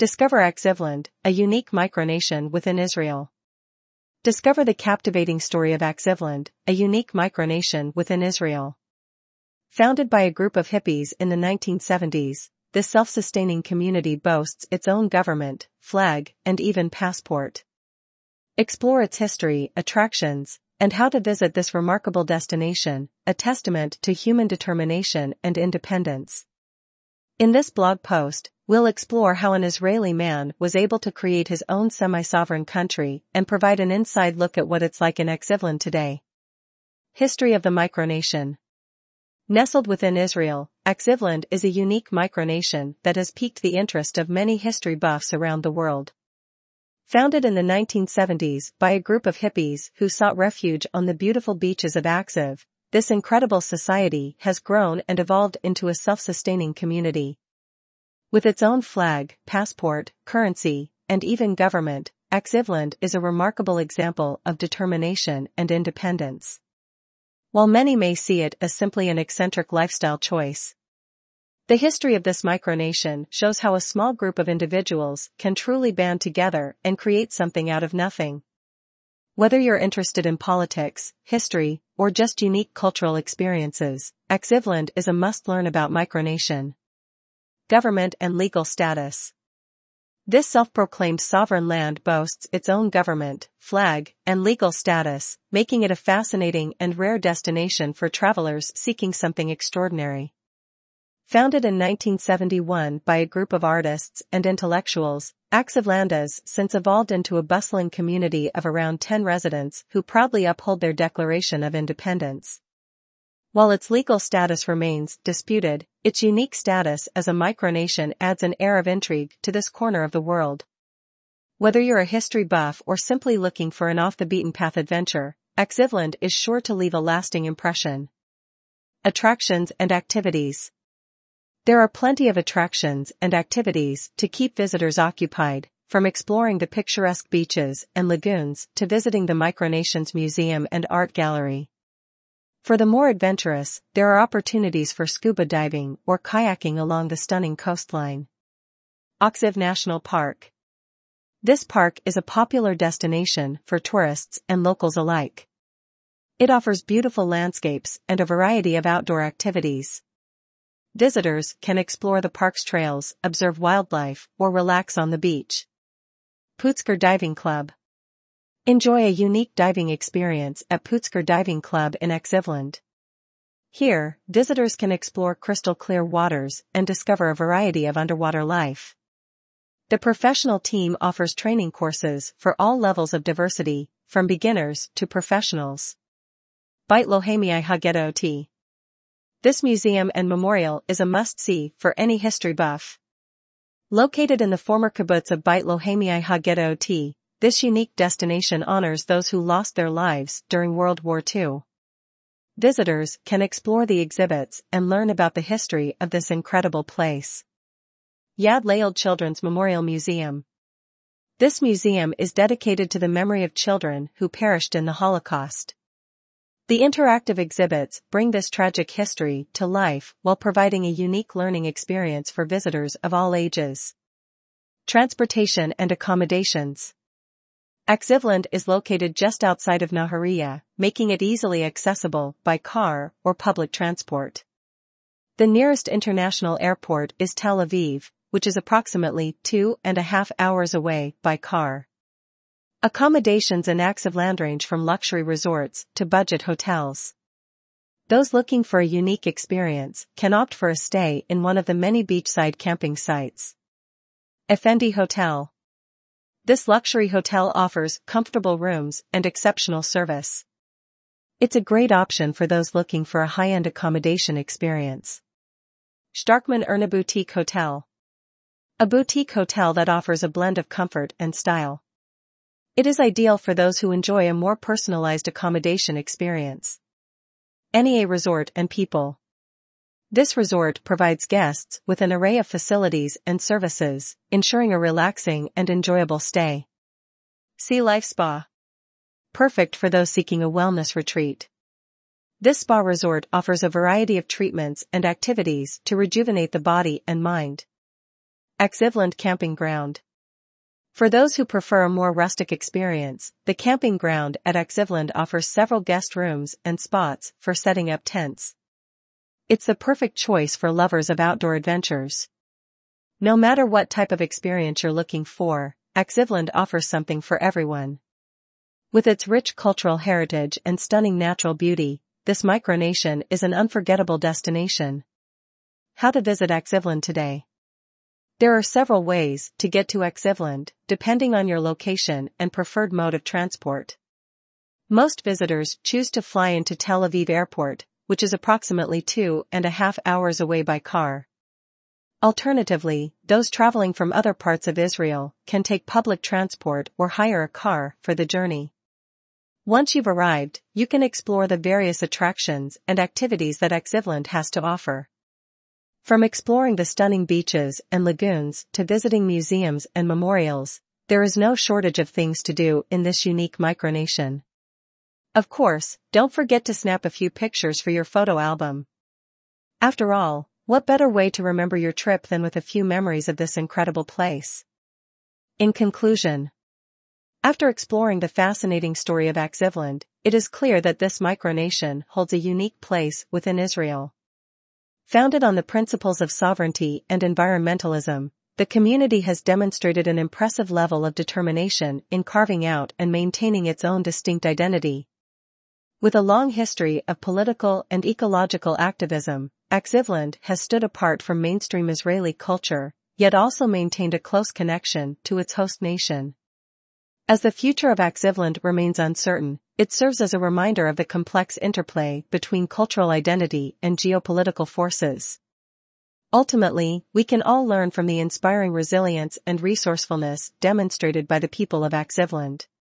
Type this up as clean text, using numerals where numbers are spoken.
Discover Aksivland, a unique micronation within Israel. Discover the captivating story of Aksivland, a unique micronation within Israel. Founded by a group of hippies in the 1970s, this self-sustaining community boasts its own government, flag, and even passport. Explore its history, attractions, and how to visit this remarkable destination, a testament to human determination and independence. In this blog post, we'll explore how an Israeli man was able to create his own semi-sovereign country and provide an inside look at what it's like in Aksivland today. History of the micronation. Nestled within Israel, Aksivland is a unique micronation that has piqued the interest of many history buffs around the world. Founded in the 1970s by a group of hippies who sought refuge on the beautiful beaches of Aksiv, this incredible society has grown and evolved into a self-sustaining community. With its own flag, passport, currency, and even government, Aksivland is a remarkable example of determination and independence. While many may see it as simply an eccentric lifestyle choice, the history of this micronation shows how a small group of individuals can truly band together and create something out of nothing. Whether you're interested in politics, history, or just unique cultural experiences, Aksivland is a must-learn about micronation. Government and legal status. This self-proclaimed sovereign land boasts its own government, flag, and legal status, making it a fascinating and rare destination for travelers seeking something extraordinary. Founded in 1971 by a group of artists and intellectuals, Aksivland has since evolved into a bustling community of around 10 residents who proudly uphold their Declaration of Independence. While its legal status remains disputed, its unique status as a micronation adds an air of intrigue to this corner of the world. Whether you're a history buff or simply looking for an off-the-beaten-path adventure, Aksivland is sure to leave a lasting impression. Attractions and activities. There are plenty of attractions and activities to keep visitors occupied, from exploring the picturesque beaches and lagoons to visiting the micronation's museum and art gallery. For the more adventurous, there are opportunities for scuba diving or kayaking along the stunning coastline. Aksiv National Park. This park is a popular destination for tourists and locals alike. It offers beautiful landscapes and a variety of outdoor activities. Visitors can explore the park's trails, observe wildlife, or relax on the beach. Putsker Diving Club. Enjoy a unique diving experience at Putsker Diving Club in Aksivland. Here, visitors can explore crystal-clear waters and discover a variety of underwater life. The professional team offers training courses for all levels of diversity, from beginners to professionals. Beit Lohemi Hagedot. This museum and memorial is a must-see for any history buff. Located in the former kibbutz of Beit Lohemi Hagedot, this unique destination honors those who lost their lives during World War II. Visitors can explore the exhibits and learn about the history of this incredible place. Yad Layel Children's Memorial Museum. This museum is dedicated to the memory of children who perished in the Holocaust. The interactive exhibits bring this tragic history to life while providing a unique learning experience for visitors of all ages. Transportation and accommodations. Aksivland is located just outside of Nahariya, making it easily accessible by car or public transport. The nearest international airport is Tel Aviv, which is approximately 2.5 hours away by car. Accommodations in Aksivland range from luxury resorts to budget hotels. Those looking for a unique experience can opt for a stay in one of the many beachside camping sites. Effendi Hotel. This luxury hotel offers comfortable rooms and exceptional service. It's a great option for those looking for a high-end accommodation experience. Starkman Erna Boutique Hotel. A boutique hotel that offers a blend of comfort and style. It is ideal for those who enjoy a more personalized accommodation experience. NEA Resort and People. This resort provides guests with an array of facilities and services, ensuring a relaxing and enjoyable stay. Sea Life Spa. Perfect for those seeking a wellness retreat. This spa resort offers a variety of treatments and activities to rejuvenate the body and mind. Aksivland Camping Ground. For those who prefer a more rustic experience, the camping ground at Aksivland offers several guest rooms and spots for setting up tents. It's the perfect choice for lovers of outdoor adventures. No matter what type of experience you're looking for, Aksivland offers something for everyone. With its rich cultural heritage and stunning natural beauty, this micronation is an unforgettable destination. How to visit Aksivland today? There are several ways to get to Aksivland, depending on your location and preferred mode of transport. Most visitors choose to fly into Tel Aviv Airport, which is approximately 2.5 hours away by car. Alternatively, those traveling from other parts of Israel can take public transport or hire a car for the journey. Once you've arrived, you can explore the various attractions and activities that Aksivland has to offer. From exploring the stunning beaches and lagoons to visiting museums and memorials, there is no shortage of things to do in this unique micronation. Of course, don't forget to snap a few pictures for your photo album. After all, what better way to remember your trip than with a few memories of this incredible place? In conclusion, after exploring the fascinating story of Aksivland, it is clear that this micronation holds a unique place within Israel. Founded on the principles of sovereignty and environmentalism, the community has demonstrated an impressive level of determination in carving out and maintaining its own distinct identity. With a long history of political and ecological activism, Aksivland has stood apart from mainstream Israeli culture, yet also maintained a close connection to its host nation. As the future of Aksivland remains uncertain, it serves as a reminder of the complex interplay between cultural identity and geopolitical forces. Ultimately, we can all learn from the inspiring resilience and resourcefulness demonstrated by the people of Aksivland.